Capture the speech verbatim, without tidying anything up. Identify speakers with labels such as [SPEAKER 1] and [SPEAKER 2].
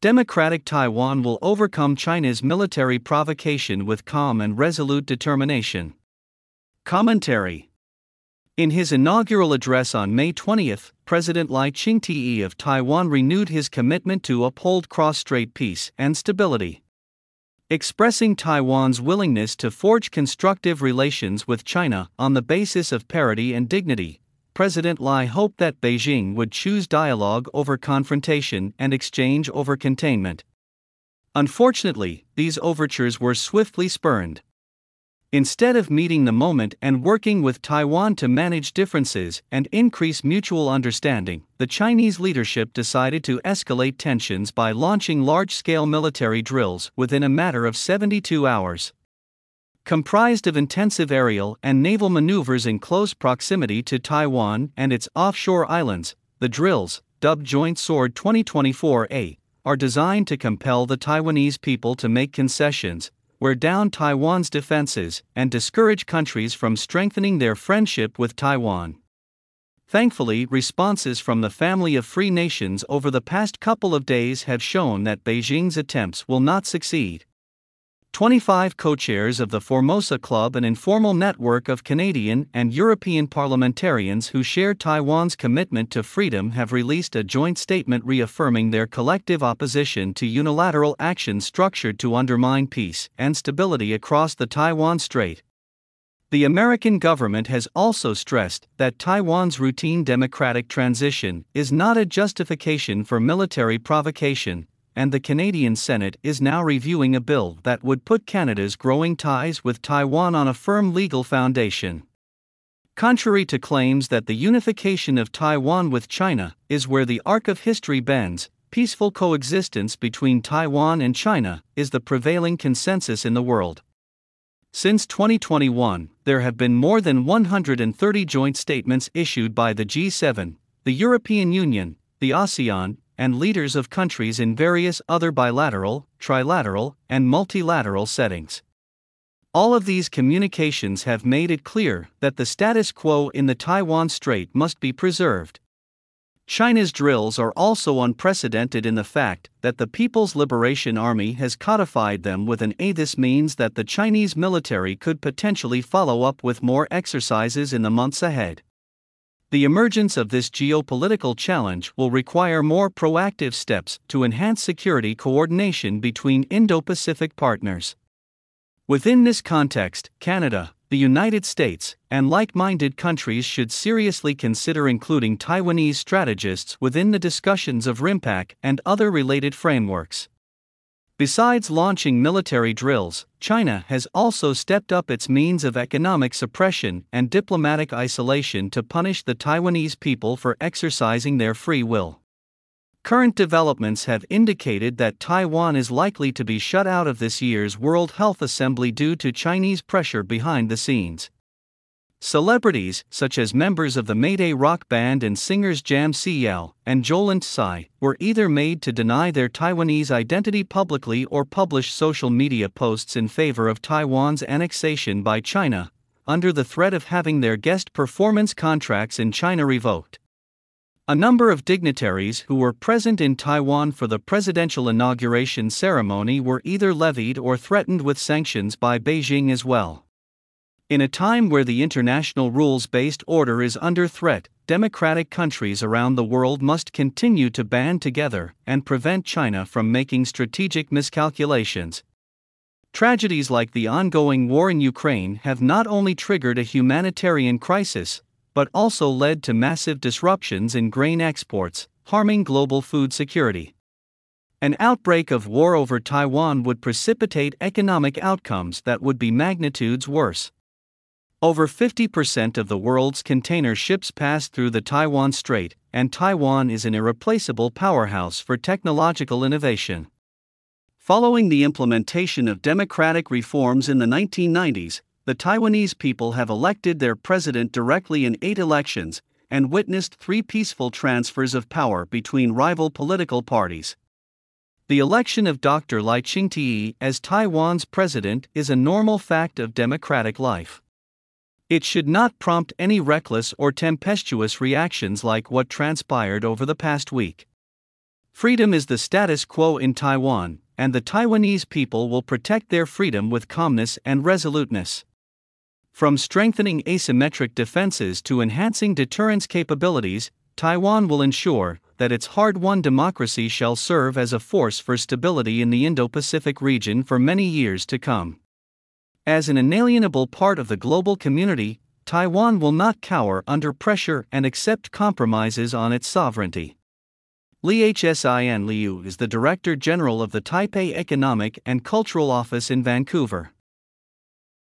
[SPEAKER 1] Democratic Taiwan will overcome China's military provocation with calm and resolute determination. Commentary. In his inaugural address on May twentieth, President Lai Ching-te of Taiwan renewed his commitment to uphold cross-strait peace and stability. Expressing Taiwan's willingness to forge constructive relations with China on the basis of parity and dignity, President Lai hoped that Beijing would choose dialogue over confrontation and exchange over containment. Unfortunately, these overtures were swiftly spurned. Instead of meeting the moment and working with Taiwan to manage differences and increase mutual understanding, the Chinese leadership decided to escalate tensions by launching large-scale military drills within a matter of seventy-two hours. Comprised of intensive aerial and naval maneuvers in close proximity to Taiwan and its offshore islands, the drills, dubbed Joint Sword twenty twenty-four A, are designed to compel the Taiwanese people to make concessions, wear down Taiwan's defenses, and discourage countries from strengthening their friendship with Taiwan. Thankfully, responses from the family of free nations over the past couple of days have shown that Beijing's attempts will not succeed. twenty-five co-chairs of the Formosa Club, an informal network of Canadian and European parliamentarians who share Taiwan's commitment to freedom, have released a joint statement reaffirming their collective opposition to unilateral action structured to undermine peace and stability across the Taiwan Strait. The American government has also stressed that Taiwan's routine democratic transition is not a justification for military provocation, and the Canadian Senate is now reviewing a bill that would put Canada's growing ties with Taiwan on a firm legal foundation. Contrary to claims that the unification of Taiwan with China is where the arc of history bends, peaceful coexistence between Taiwan and China is the prevailing consensus in the world. Since twenty twenty-one, there have been more than one hundred thirty joint statements issued by the G seven, the European Union, the ASEAN, and leaders of countries in various other bilateral, trilateral, and multilateral settings. All of these communications have made it clear that the status quo in the Taiwan Strait must be preserved. China's drills are also unprecedented in the fact that the People's Liberation Army has codified them with an A. This means that the Chinese military could potentially follow up with more exercises in the months ahead. The emergence of this geopolitical challenge will require more proactive steps to enhance security coordination between Indo-Pacific partners. Within this context, Canada, the United States, and like-minded countries should seriously consider including Taiwanese strategists within the discussions of RIMPAC and other related frameworks. Besides launching military drills, China has also stepped up its means of economic suppression and diplomatic isolation to punish the Taiwanese people for exercising their free will. Current developments have indicated that Taiwan is likely to be shut out of this year's World Health Assembly due to Chinese pressure behind the scenes. Celebrities, such as members of the Mayday rock band and singers Jam C L and Jolent Tsai, were either made to deny their Taiwanese identity publicly or publish social media posts in favor of Taiwan's annexation by China, under the threat of having their guest performance contracts in China revoked. A number of dignitaries who were present in Taiwan for the presidential inauguration ceremony were either levied or threatened with sanctions by Beijing as well. In a time where the international rules-based order is under threat, democratic countries around the world must continue to band together and prevent China from making strategic miscalculations. Tragedies like the ongoing war in Ukraine have not only triggered a humanitarian crisis, but also led to massive disruptions in grain exports, harming global food security. An outbreak of war over Taiwan would precipitate economic outcomes that would be magnitudes worse. Over fifty percent of the world's container ships pass through the Taiwan Strait, and Taiwan is an irreplaceable powerhouse for technological innovation. Following the implementation of democratic reforms in the nineteen nineties, the Taiwanese people have elected their president directly in eight elections and witnessed three peaceful transfers of power between rival political parties. The election of Doctor Lai Ching-te as Taiwan's president is a normal fact of democratic life. It should not prompt any reckless or tempestuous reactions like what transpired over the past week. Freedom is the status quo in Taiwan, and the Taiwanese people will protect their freedom with calmness and resoluteness. From strengthening asymmetric defenses to enhancing deterrence capabilities, Taiwan will ensure that its hard-won democracy shall serve as a force for stability in the Indo-Pacific region for many years to come. As an inalienable part of the global community, Taiwan will not cower under pressure and accept compromises on its sovereignty. Li Hsin Liu is the Director General of the Taipei Economic and Cultural Office in Vancouver.